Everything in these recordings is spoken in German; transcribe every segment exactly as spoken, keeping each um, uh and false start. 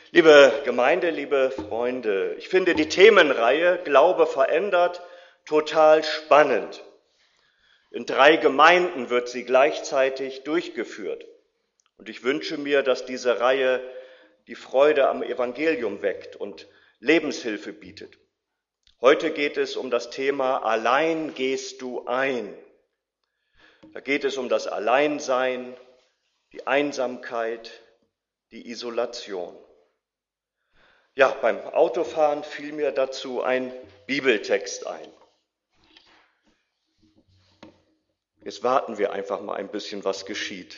Liebe Gemeinde, liebe Freunde, ich finde die Themenreihe Glaube verändert total spannend. In drei Gemeinden wird sie gleichzeitig durchgeführt. Und ich wünsche mir, dass diese Reihe die Freude am Evangelium weckt und Lebenshilfe bietet. Heute geht es um das Thema Allein gehst du ein. Da geht es um das Alleinsein, die Einsamkeit, die Isolation. Ja, beim Autofahren fiel mir dazu ein Bibeltext ein. Jetzt warten wir einfach mal ein bisschen, was geschieht.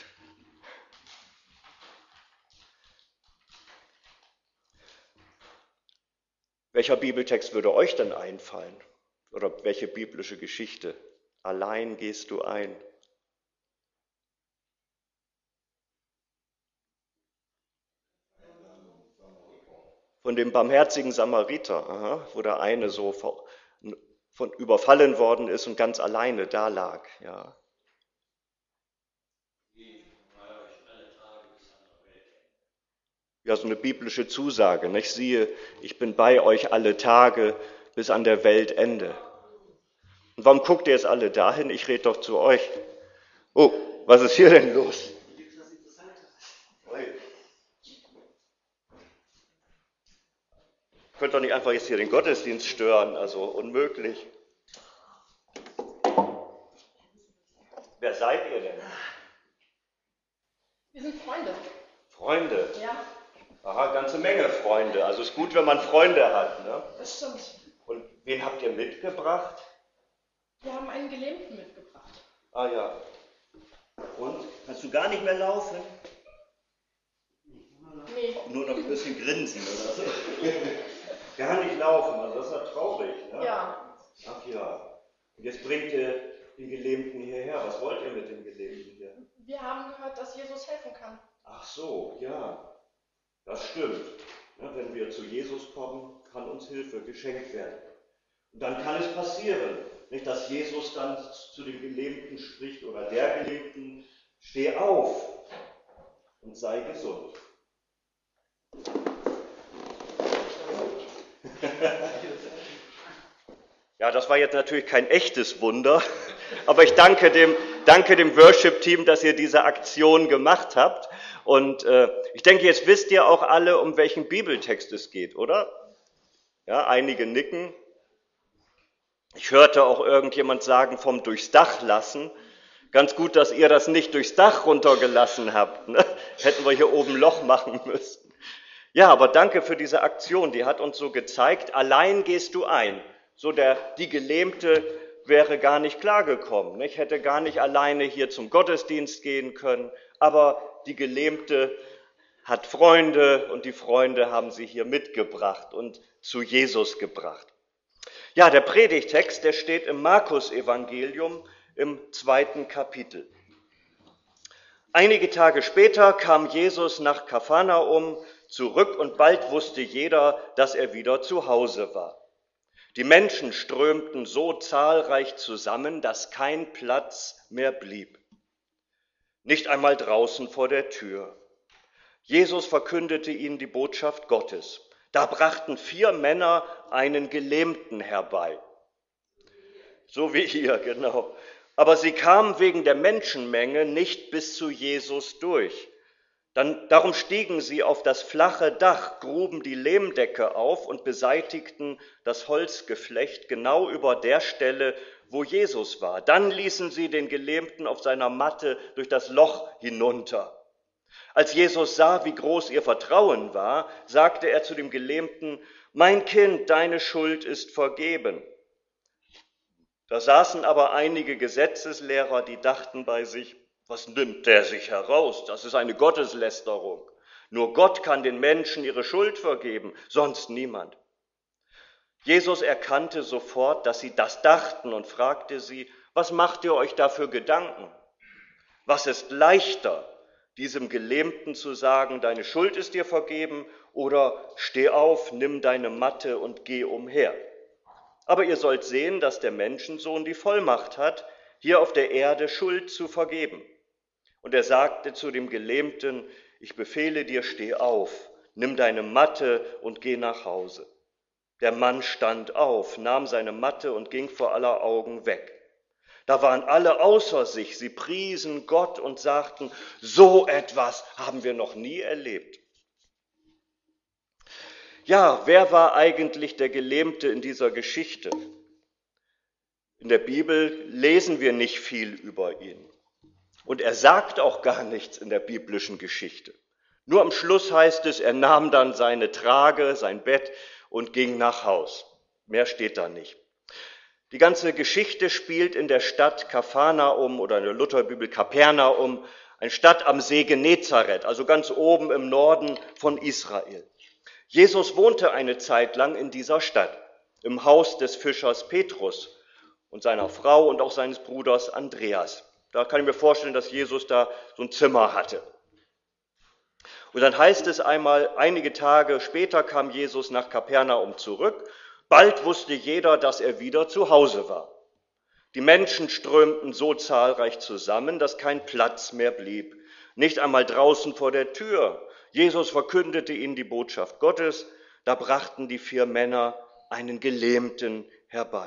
Welcher Bibeltext würde euch denn einfallen? Oder welche biblische Geschichte? Allein gehst du ein. Von dem barmherzigen Samariter, aha, wo der eine so von überfallen worden ist und ganz alleine da lag. Ja. Ja, so eine biblische Zusage, nicht? Siehe, ich bin bei euch alle Tage bis an der Weltende. Und warum guckt ihr jetzt alle dahin? Ich rede doch zu euch. Oh, was ist hier denn los? Ihr könnt doch nicht einfach jetzt hier den Gottesdienst stören, also unmöglich. Wer seid ihr denn? Wir sind Freunde. Freunde? Ja. Aha, ganze Menge Freunde. Also es ist gut, wenn man Freunde hat, ne? Das stimmt. Und wen habt ihr mitgebracht? Wir haben einen Gelähmten mitgebracht. Ah ja. Und? Kannst du gar nicht mehr laufen? Nee. Nur noch ein bisschen grinsen oder so? Gar nicht laufen, also das ist ja traurig, ne? Ja. Ach ja. Und jetzt bringt ihr den Gelähmten hierher. Was wollt ihr mit dem Gelähmten hier? Wir haben gehört, dass Jesus helfen kann. Ach so, ja. Das stimmt. Ja, wenn wir zu Jesus kommen, kann uns Hilfe geschenkt werden. Und dann kann es passieren, nicht, dass Jesus dann zu dem Gelähmten spricht oder der Gelähmten, steh auf und sei gesund. Ja, das war jetzt natürlich kein echtes Wunder, aber ich danke dem, danke dem Worship-Team, dass ihr diese Aktion gemacht habt. Und äh, ich denke, jetzt wisst ihr auch alle, um welchen Bibeltext es geht, oder? Ja, einige nicken. Ich hörte auch irgendjemand sagen, vom durchs Dach lassen. Ganz gut, dass ihr das nicht durchs Dach runtergelassen habt. Ne? Hätten wir hier oben Loch machen müssen. Ja, aber danke für diese Aktion. Die hat uns so gezeigt, allein gehst du ein. So der, die Gelähmte wäre gar nicht klargekommen. Ich hätte gar nicht alleine hier zum Gottesdienst gehen können. Aber die Gelähmte hat Freunde und die Freunde haben sie hier mitgebracht und zu Jesus gebracht. Ja, der Predigtext, der steht im Markus-Evangelium im zweiten Kapitel. Einige Tage später kam Jesus nach Kapharnaum zurück und bald wusste jeder, dass er wieder zu Hause war. Die Menschen strömten so zahlreich zusammen, dass kein Platz mehr blieb. Nicht einmal draußen vor der Tür. Jesus verkündete ihnen die Botschaft Gottes. Da brachten vier Männer einen Gelähmten herbei. So wie hier, genau. Aber sie kamen wegen der Menschenmenge nicht bis zu Jesus durch. Dann, darum stiegen sie auf das flache Dach, gruben die Lehmdecke auf und beseitigten das Holzgeflecht genau über der Stelle, wo Jesus war. Dann ließen sie den Gelähmten auf seiner Matte durch das Loch hinunter. Als Jesus sah, wie groß ihr Vertrauen war, sagte er zu dem Gelähmten, mein Kind, deine Schuld ist vergeben. Da saßen aber einige Gesetzeslehrer, die dachten bei sich, was nimmt der sich heraus? Das ist eine Gotteslästerung. Nur Gott kann den Menschen ihre Schuld vergeben, sonst niemand. Jesus erkannte sofort, dass sie das dachten und fragte sie, was macht ihr euch da für Gedanken? Was ist leichter, diesem Gelähmten zu sagen, deine Schuld ist dir vergeben, oder steh auf, nimm deine Matte und geh umher? Aber ihr sollt sehen, dass der Menschensohn die Vollmacht hat, hier auf der Erde Schuld zu vergeben. Und er sagte zu dem Gelähmten, ich befehle dir, steh auf, nimm deine Matte und geh nach Hause. Der Mann stand auf, nahm seine Matte und ging vor aller Augen weg. Da waren alle außer sich, sie priesen Gott und sagten, so etwas haben wir noch nie erlebt. Ja, wer war eigentlich der Gelähmte in dieser Geschichte? In der Bibel lesen wir nicht viel über ihn. Und er sagt auch gar nichts in der biblischen Geschichte. Nur am Schluss heißt es, er nahm dann seine Trage, sein Bett und ging nach Haus. Mehr steht da nicht. Die ganze Geschichte spielt in der Stadt Kapharnaum oder in der Lutherbibel Kapernaum, eine Stadt am See Genezareth, also ganz oben im Norden von Israel. Jesus wohnte eine Zeit lang in dieser Stadt, im Haus des Fischers Petrus und seiner Frau und auch seines Bruders Andreas. Da kann ich mir vorstellen, dass Jesus da so ein Zimmer hatte. Und dann heißt es einmal, einige Tage später kam Jesus nach Kapernaum zurück. Bald wusste jeder, dass er wieder zu Hause war. Die Menschen strömten so zahlreich zusammen, dass kein Platz mehr blieb. Nicht einmal draußen vor der Tür. Jesus verkündete ihnen die Botschaft Gottes. Da brachten die vier Männer einen Gelähmten herbei.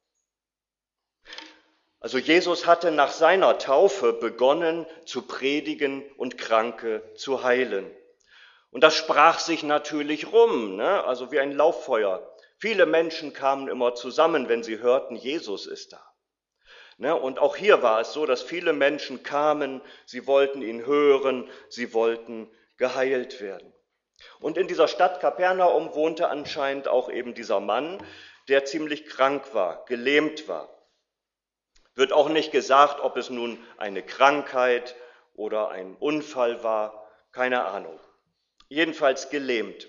Also Jesus hatte nach seiner Taufe begonnen zu predigen und Kranke zu heilen. Und das sprach sich natürlich rum, ne? Also wie ein Lauffeuer. Viele Menschen kamen immer zusammen, wenn sie hörten, Jesus ist da. Ne? Und auch hier war es so, dass viele Menschen kamen, sie wollten ihn hören, sie wollten geheilt werden. Und in dieser Stadt Kapernaum wohnte anscheinend auch eben dieser Mann, der ziemlich krank war, gelähmt war. Wird auch nicht gesagt, ob es nun eine Krankheit oder ein Unfall war, keine Ahnung. Jedenfalls gelähmt.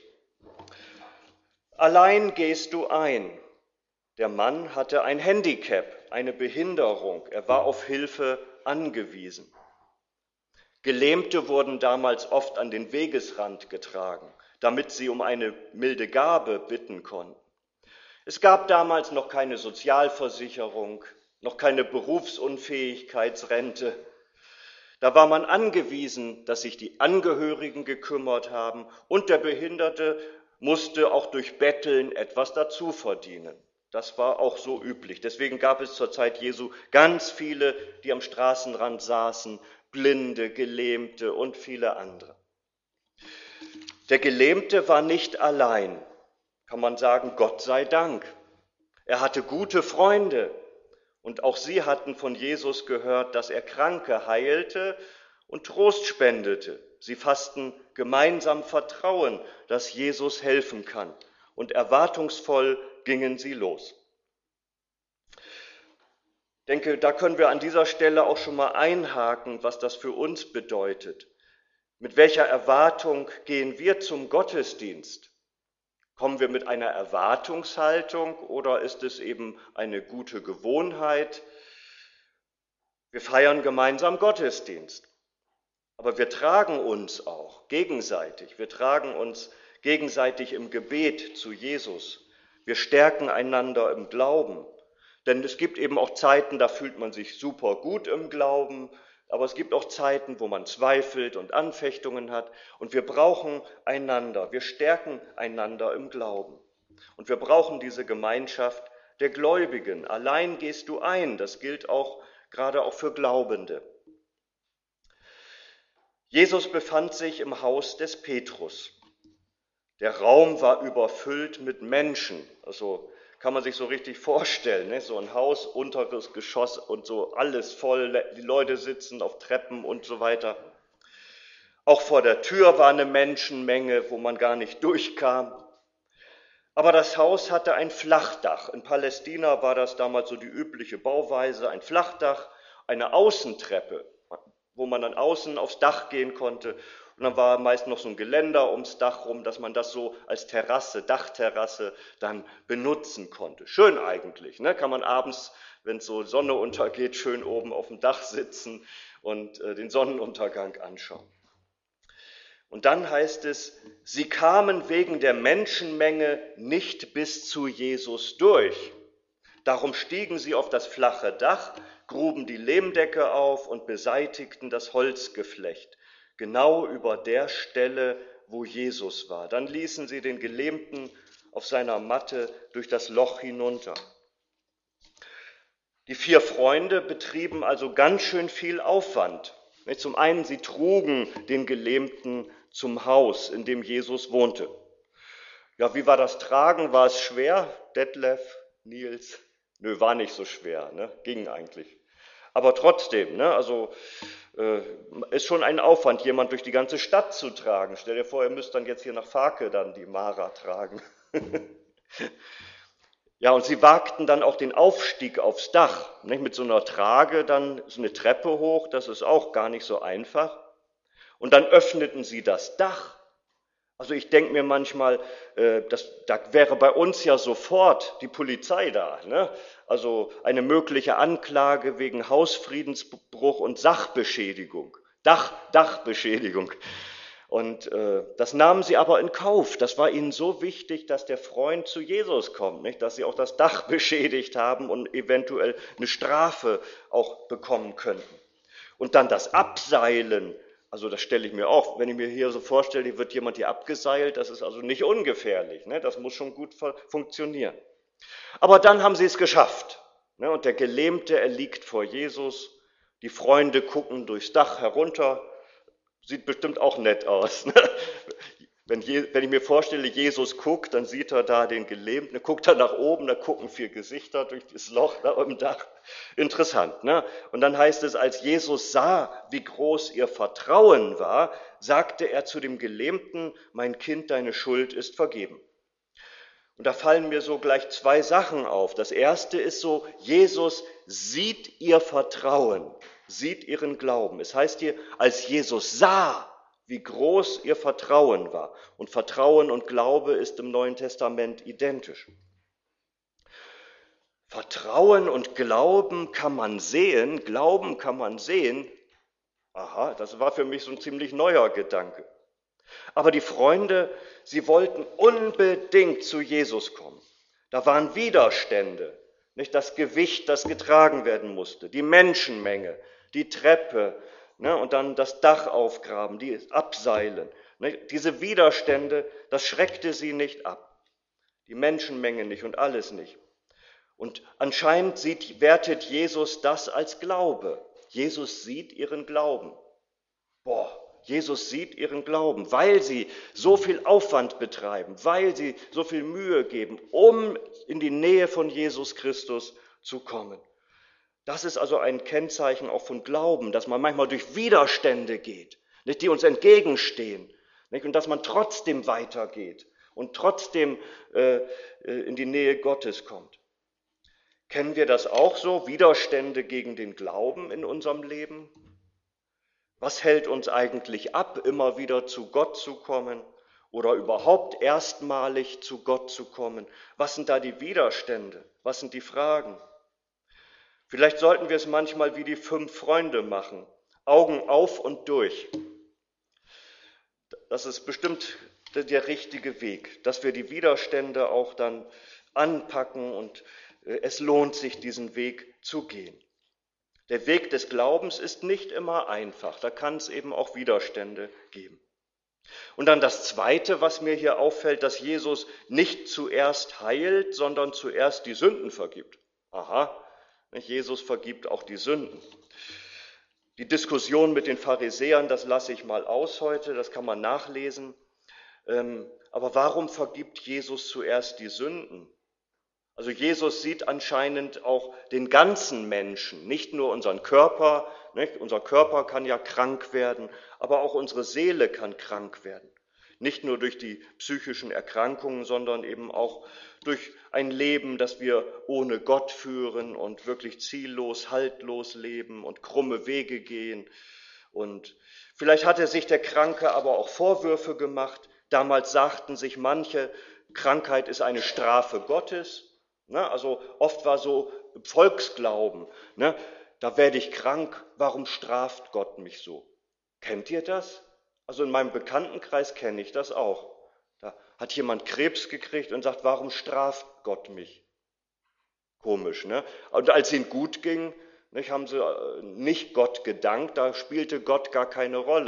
Allein gehst du ein. Der Mann hatte ein Handicap, eine Behinderung. Er war auf Hilfe angewiesen. Gelähmte wurden damals oft an den Wegesrand getragen, damit sie um eine milde Gabe bitten konnten. Es gab damals noch keine Sozialversicherung, noch keine Berufsunfähigkeitsrente. Da war man angewiesen, dass sich die Angehörigen gekümmert haben und der Behinderte musste auch durch Betteln etwas dazu verdienen. Das war auch so üblich. Deswegen gab es zur Zeit Jesu ganz viele, die am Straßenrand saßen, Blinde, Gelähmte und viele andere. Der Gelähmte war nicht allein, kann man sagen, Gott sei Dank. Er hatte gute Freunde. Und auch sie hatten von Jesus gehört, dass er Kranke heilte und Trost spendete. Sie fassten gemeinsam Vertrauen, dass Jesus helfen kann. Und erwartungsvoll gingen sie los. Ich denke, da können wir an dieser Stelle auch schon mal einhaken, was das für uns bedeutet. Mit welcher Erwartung gehen wir zum Gottesdienst? Kommen wir mit einer Erwartungshaltung oder ist es eben eine gute Gewohnheit? Wir feiern gemeinsam Gottesdienst, aber wir tragen uns auch gegenseitig. Wir tragen uns gegenseitig im Gebet zu Jesus. Wir stärken einander im Glauben, denn es gibt eben auch Zeiten, da fühlt man sich super gut im Glauben, aber es gibt auch Zeiten, wo man zweifelt und Anfechtungen hat und wir brauchen einander, wir stärken einander im Glauben. Und wir brauchen diese Gemeinschaft der Gläubigen. Allein gehst du ein, das gilt auch gerade auch für Glaubende. Jesus befand sich im Haus des Petrus. Der Raum war überfüllt mit Menschen, also kann man sich so richtig vorstellen, ne? So ein Haus, unteres Geschoss und so alles voll, die Leute sitzen auf Treppen und so weiter. Auch vor der Tür war eine Menschenmenge, wo man gar nicht durchkam. Aber das Haus hatte ein Flachdach. In Palästina war das damals so die übliche Bauweise, ein Flachdach, eine Außentreppe, wo man dann außen aufs Dach gehen konnte. Und dann war meist noch so ein Geländer ums Dach rum, dass man das so als Terrasse, Dachterrasse dann benutzen konnte. Schön eigentlich, ne? Kann man abends, wenn so Sonne untergeht, schön oben auf dem Dach sitzen und äh, den Sonnenuntergang anschauen. Und dann heißt es, sie kamen wegen der Menschenmenge nicht bis zu Jesus durch. Darum stiegen sie auf das flache Dach, gruben die Lehmdecke auf und beseitigten das Holzgeflecht, genau über der Stelle, wo Jesus war. Dann ließen sie den Gelähmten auf seiner Matte durch das Loch hinunter. Die vier Freunde betrieben also ganz schön viel Aufwand. Zum einen, sie trugen den Gelähmten zum Haus, in dem Jesus wohnte. Ja, wie war das Tragen? War es schwer? Detlef, Nils? Nö, war nicht so schwer, ne? Ging eigentlich. Aber trotzdem, ne? Also äh, ist schon ein Aufwand, jemand durch die ganze Stadt zu tragen. Stell dir vor, ihr müsst dann jetzt hier nach Farke dann die Mara tragen. Ja, und sie wagten dann auch den Aufstieg aufs Dach. Nicht? Mit so einer Trage dann so eine Treppe hoch, das ist auch gar nicht so einfach. Und dann öffneten sie das Dach. Also ich denke mir manchmal, äh, das, da wäre bei uns ja sofort die Polizei da. Ne? Also eine mögliche Anklage wegen Hausfriedensbruch und Sachbeschädigung. Dach, Dachbeschädigung. Und äh, das nahmen sie aber in Kauf. Das war ihnen so wichtig, dass der Freund zu Jesus kommt, nicht? Dass sie auch das Dach beschädigt haben und eventuell eine Strafe auch bekommen könnten. Und dann das Abseilen. Also das stelle ich mir auch, wenn ich mir hier so vorstelle, hier wird jemand hier abgeseilt, das ist also nicht ungefährlich, ne? Das muss schon gut funktionieren. Aber dann haben sie es geschafft, ne? Und der Gelähmte, er liegt vor Jesus, die Freunde gucken durchs Dach herunter, sieht bestimmt auch nett aus. Ne? Wenn, je, wenn ich mir vorstelle, Jesus guckt, dann sieht er da den Gelähmten, dann guckt er nach oben, da gucken vier Gesichter durch das Loch da im Dach. Interessant, ne? Und dann heißt es, als Jesus sah, wie groß ihr Vertrauen war, sagte er zu dem Gelähmten, mein Kind, deine Schuld ist vergeben. Und da fallen mir so gleich zwei Sachen auf. Das erste ist so, Jesus sieht ihr Vertrauen, sieht ihren Glauben. Es heißt hier, als Jesus sah, wie groß ihr Vertrauen war. Und Vertrauen und Glaube ist im Neuen Testament identisch. Vertrauen und Glauben kann man sehen, Glauben kann man sehen. Aha, das war für mich so ein ziemlich neuer Gedanke. Aber die Freunde, sie wollten unbedingt zu Jesus kommen. Da waren Widerstände, nicht das Gewicht, das getragen werden musste, die Menschenmenge, die Treppe, ne, und dann das Dach aufgraben, die abseilen. Ne, diese Widerstände, das schreckte sie nicht ab. Die Menschenmenge nicht und alles nicht. Und anscheinend sieht, wertet Jesus das als Glaube. Jesus sieht ihren Glauben. Boah, Jesus sieht ihren Glauben, weil sie so viel Aufwand betreiben, weil sie so viel Mühe geben, um in die Nähe von Jesus Christus zu kommen. Das ist also ein Kennzeichen auch von Glauben, dass man manchmal durch Widerstände geht, nicht, die uns entgegenstehen, nicht, und dass man trotzdem weitergeht und trotzdem äh, in die Nähe Gottes kommt. Kennen wir das auch so, Widerstände gegen den Glauben in unserem Leben? Was hält uns eigentlich ab, immer wieder zu Gott zu kommen oder überhaupt erstmalig zu Gott zu kommen? Was sind da die Widerstände? Was sind die Fragen? Vielleicht sollten wir es manchmal wie die fünf Freunde machen, Augen auf und durch. Das ist bestimmt der richtige Weg, dass wir die Widerstände auch dann anpacken und es lohnt sich, diesen Weg zu gehen. Der Weg des Glaubens ist nicht immer einfach, da kann es eben auch Widerstände geben. Und dann das Zweite, was mir hier auffällt, dass Jesus nicht zuerst heilt, sondern zuerst die Sünden vergibt. Aha, Jesus vergibt auch die Sünden. Die Diskussion mit den Pharisäern, das lasse ich mal aus heute, das kann man nachlesen. Aber warum vergibt Jesus zuerst die Sünden? Also Jesus sieht anscheinend auch den ganzen Menschen, nicht nur unseren Körper. Nicht? Unser Körper kann ja krank werden, aber auch unsere Seele kann krank werden. Nicht nur durch die psychischen Erkrankungen, sondern eben auch durch ein Leben, das wir ohne Gott führen und wirklich ziellos, haltlos leben und krumme Wege gehen. Und vielleicht hatte sich der Kranke aber auch Vorwürfe gemacht. Damals sagten sich manche, Krankheit ist eine Strafe Gottes. Also oft war so Volksglauben, ne? Da werde ich krank, warum straft Gott mich so? Kennt ihr das? Also in meinem Bekanntenkreis kenne ich das auch. Da hat jemand Krebs gekriegt und sagt, warum straft Gott mich? Komisch, ne? Und als es ihnen gut ging, nicht, haben sie nicht Gott gedankt, da spielte Gott gar keine Rolle.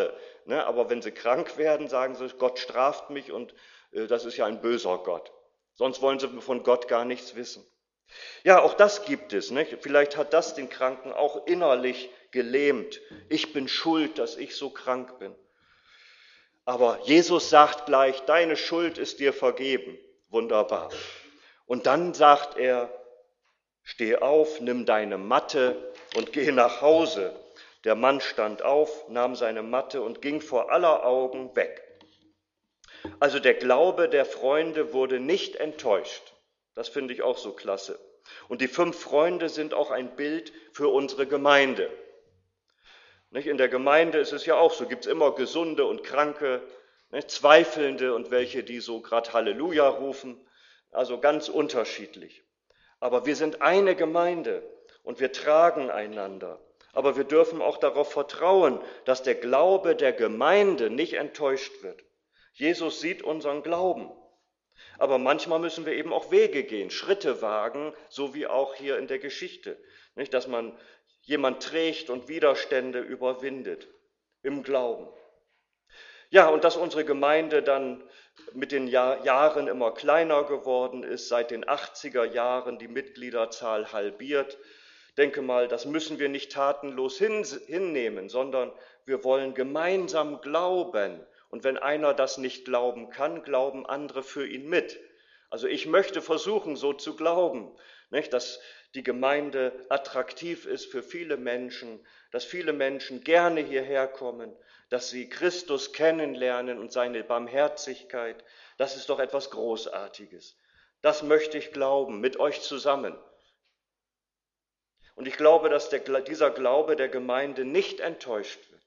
ne? Aber wenn sie krank werden, sagen sie, Gott straft mich und äh, das ist ja ein böser Gott. Sonst wollen sie von Gott gar nichts wissen. Ja, auch das gibt es. Nicht? Vielleicht hat das den Kranken auch innerlich gelähmt. Ich bin schuld, dass ich so krank bin. Aber Jesus sagt gleich, deine Schuld ist dir vergeben. Wunderbar. Und dann sagt er, steh auf, nimm deine Matte und geh nach Hause. Der Mann stand auf, nahm seine Matte und ging vor aller Augen weg. Also der Glaube der Freunde wurde nicht enttäuscht. Das finde ich auch so klasse. Und die fünf Freunde sind auch ein Bild für unsere Gemeinde. Nicht? In der Gemeinde ist es ja auch so, gibt es immer Gesunde und Kranke, nicht? Zweifelnde und welche, die so gerade Halleluja rufen. Also ganz unterschiedlich. Aber wir sind eine Gemeinde und wir tragen einander. Aber wir dürfen auch darauf vertrauen, dass der Glaube der Gemeinde nicht enttäuscht wird. Jesus sieht unseren Glauben. Aber manchmal müssen wir eben auch Wege gehen, Schritte wagen, so wie auch hier in der Geschichte. Nicht, dass man jemand trägt und Widerstände überwindet im Glauben. Ja, und dass unsere Gemeinde dann mit den Jahr, Jahren immer kleiner geworden ist, seit den achtziger Jahren die Mitgliederzahl halbiert. Denke mal, das müssen wir nicht tatenlos hin, hinnehmen, sondern wir wollen gemeinsam glauben. Und wenn einer das nicht glauben kann, glauben andere für ihn mit. Also ich möchte versuchen, so zu glauben, nicht, dass die Gemeinde attraktiv ist für viele Menschen, dass viele Menschen gerne hierher kommen, dass sie Christus kennenlernen und seine Barmherzigkeit. Das ist doch etwas Großartiges. Das möchte ich glauben, mit euch zusammen. Und ich glaube, dass der, dieser Glaube der Gemeinde nicht enttäuscht wird.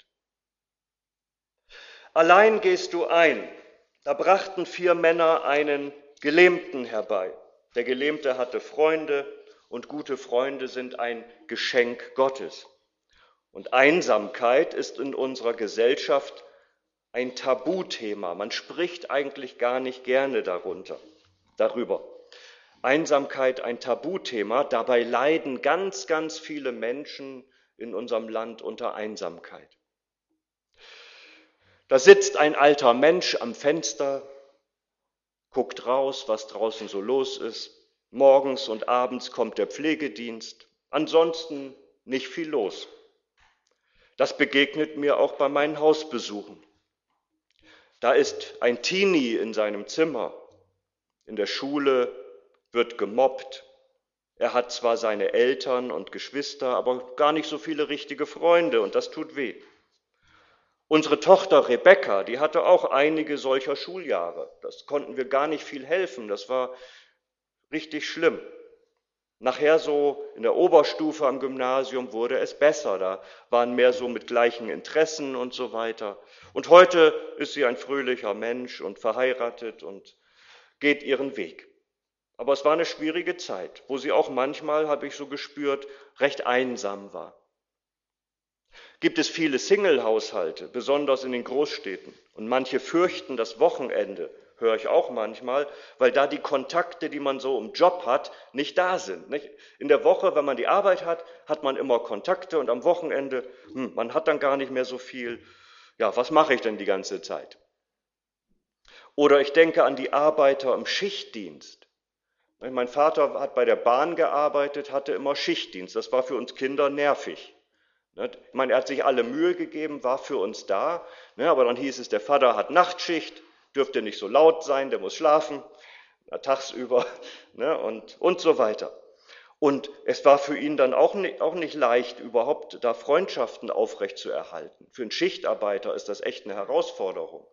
Allein gehst du ein. Da brachten vier Männer einen Gelähmten herbei. Der Gelähmte hatte Freunde und gute Freunde sind ein Geschenk Gottes. Und Einsamkeit ist in unserer Gesellschaft ein Tabuthema. Man spricht eigentlich gar nicht gerne darunter, darüber. Einsamkeit ein Tabuthema. Dabei leiden ganz, ganz viele Menschen in unserem Land unter Einsamkeit. Da sitzt ein alter Mensch am Fenster, guckt raus, was draußen so los ist. Morgens und abends kommt der Pflegedienst. Ansonsten nicht viel los. Das begegnet mir auch bei meinen Hausbesuchen. Da ist ein Teenie in seinem Zimmer. In der Schule wird gemobbt. Er hat zwar seine Eltern und Geschwister, aber gar nicht so viele richtige Freunde und das tut weh. Unsere Tochter Rebecca, die hatte auch einige solcher Schuljahre. Das konnten wir gar nicht viel helfen. Das war richtig schlimm. Nachher so in der Oberstufe am Gymnasium wurde es besser. Da waren mehr so mit gleichen Interessen und so weiter. Und heute ist sie ein fröhlicher Mensch und verheiratet und geht ihren Weg. Aber es war eine schwierige Zeit, wo sie auch manchmal, habe ich so gespürt, recht einsam war. Gibt es viele Single-Haushalte, besonders in den Großstädten. Und manche fürchten das Wochenende, höre ich auch manchmal, weil da die Kontakte, die man so im Job hat, nicht da sind. Nicht? In der Woche, wenn man die Arbeit hat, hat man immer Kontakte und am Wochenende, hm, man hat dann gar nicht mehr so viel. Ja, was mache ich denn die ganze Zeit? Oder ich denke an die Arbeiter im Schichtdienst. Mein Vater hat bei der Bahn gearbeitet, hatte immer Schichtdienst. Das war für uns Kinder nervig. Ich meine, er hat sich alle Mühe gegeben, war für uns da, aber dann hieß es, der Vater hat Nachtschicht, dürfte nicht so laut sein, der muss schlafen, tagsüber und, und so weiter. Und es war für ihn dann auch nicht, auch nicht leicht, überhaupt da Freundschaften aufrechtzuerhalten. Für einen Schichtarbeiter ist das echt eine Herausforderung.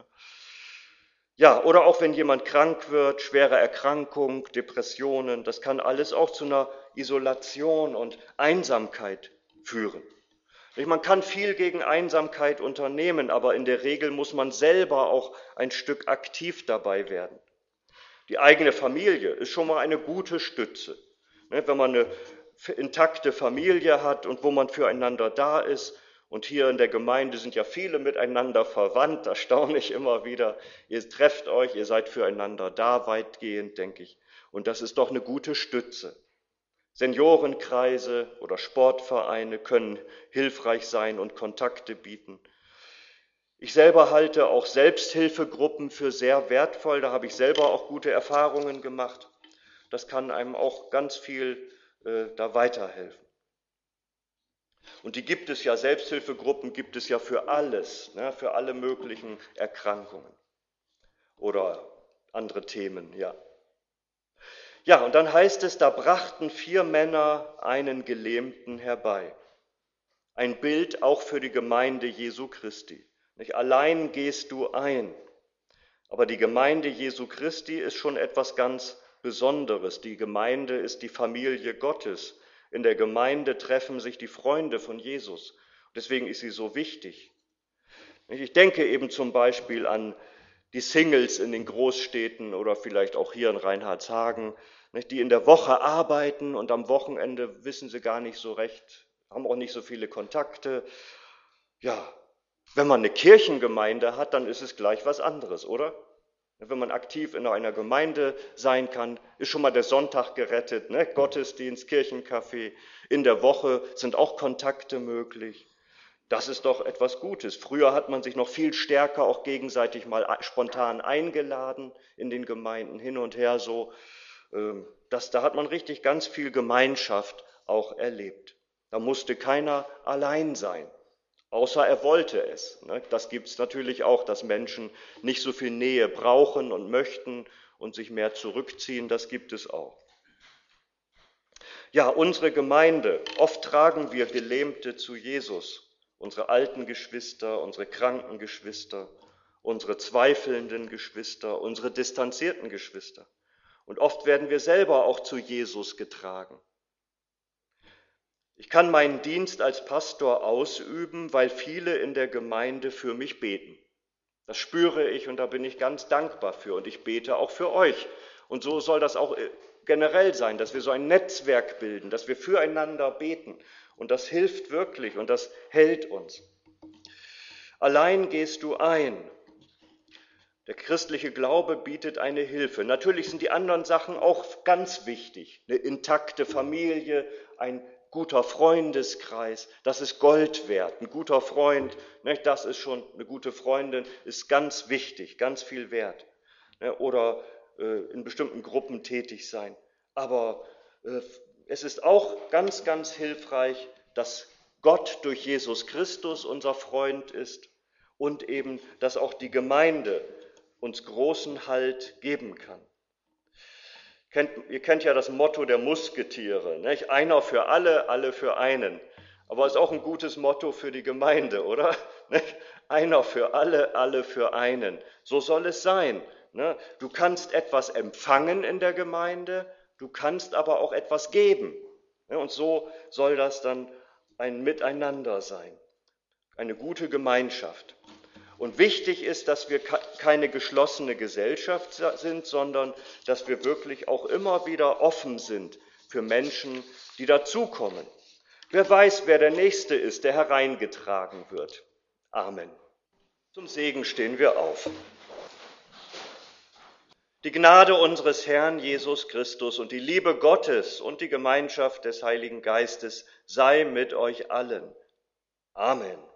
Ja, oder auch wenn jemand krank wird, schwere Erkrankung, Depressionen, das kann alles auch zu einer Isolation und Einsamkeit führen. Man kann viel gegen Einsamkeit unternehmen, aber in der Regel muss man selber auch ein Stück aktiv dabei werden. Die eigene Familie ist schon mal eine gute Stütze. Wenn man eine intakte Familie hat und wo man füreinander da ist, und hier in der Gemeinde sind ja viele miteinander verwandt, da staune ich immer wieder. Ihr trefft euch, ihr seid füreinander da, weitgehend, denke ich. Und das ist doch eine gute Stütze. Seniorenkreise oder Sportvereine können hilfreich sein und Kontakte bieten. Ich selber halte auch Selbsthilfegruppen für sehr wertvoll. Da habe ich selber auch gute Erfahrungen gemacht. Das kann einem auch ganz viel äh, da weiterhelfen. Und die gibt es ja, Selbsthilfegruppen gibt es ja für alles, ne, für alle möglichen Erkrankungen oder andere Themen, ja. Ja, und dann heißt es, da brachten vier Männer einen Gelähmten herbei. Ein Bild auch für die Gemeinde Jesu Christi. Nicht allein gehst du ein, aber die Gemeinde Jesu Christi ist schon etwas ganz Besonderes. Die Gemeinde ist die Familie Gottes. In der Gemeinde treffen sich die Freunde von Jesus. Deswegen ist sie so wichtig. Ich denke eben zum Beispiel an die Singles in den Großstädten oder vielleicht auch hier in Reinhardshagen, die in der Woche arbeiten und am Wochenende wissen sie gar nicht so recht, haben auch nicht so viele Kontakte. Ja, wenn man eine Kirchengemeinde hat, dann ist es gleich was anderes, oder? Wenn man aktiv in einer Gemeinde sein kann, ist schon mal der Sonntag gerettet, ne? Gottesdienst, Kirchencafé, in der Woche sind auch Kontakte möglich. Das ist doch etwas Gutes. Früher hat man sich noch viel stärker auch gegenseitig mal spontan eingeladen in den Gemeinden, hin und her so. Das, da hat man richtig ganz viel Gemeinschaft auch erlebt. Da musste keiner allein sein. Außer er wollte es. Das gibt es natürlich auch, dass Menschen nicht so viel Nähe brauchen und möchten und sich mehr zurückziehen. Das gibt es auch. Ja, unsere Gemeinde, oft tragen wir Gelähmte zu Jesus. Unsere alten Geschwister, unsere kranken Geschwister, unsere zweifelnden Geschwister, unsere distanzierten Geschwister. Und oft werden wir selber auch zu Jesus getragen. Ich kann meinen Dienst als Pastor ausüben, weil viele in der Gemeinde für mich beten. Das spüre ich und da bin ich ganz dankbar für und ich bete auch für euch. Und so soll das auch generell sein, dass wir so ein Netzwerk bilden, dass wir füreinander beten. Und das hilft wirklich und das hält uns. Allein gehst du ein. Der christliche Glaube bietet eine Hilfe. Natürlich sind die anderen Sachen auch ganz wichtig. Eine intakte Familie, ein guter Freundeskreis, das ist Gold wert. Ein guter Freund, das ist schon eine gute Freundin, ist ganz wichtig, ganz viel wert. Oder in bestimmten Gruppen tätig sein. Aber es ist auch ganz, ganz hilfreich, dass Gott durch Jesus Christus unser Freund ist und eben, dass auch die Gemeinde uns großen Halt geben kann. Kennt, ihr kennt ja das Motto der Musketiere, nicht? Einer für alle, alle für einen. Aber ist auch ein gutes Motto für die Gemeinde, oder? Nicht? Einer für alle, alle für einen. So soll es sein. Ne? Du kannst etwas empfangen in der Gemeinde, du kannst aber auch etwas geben. Ne? Und so soll das dann ein Miteinander sein, eine gute Gemeinschaft. Und wichtig ist, dass wir keine geschlossene Gesellschaft sind, sondern dass wir wirklich auch immer wieder offen sind für Menschen, die dazukommen. Wer weiß, wer der Nächste ist, der hereingetragen wird. Amen. Zum Segen stehen wir auf. Die Gnade unseres Herrn Jesus Christus und die Liebe Gottes und die Gemeinschaft des Heiligen Geistes sei mit euch allen. Amen.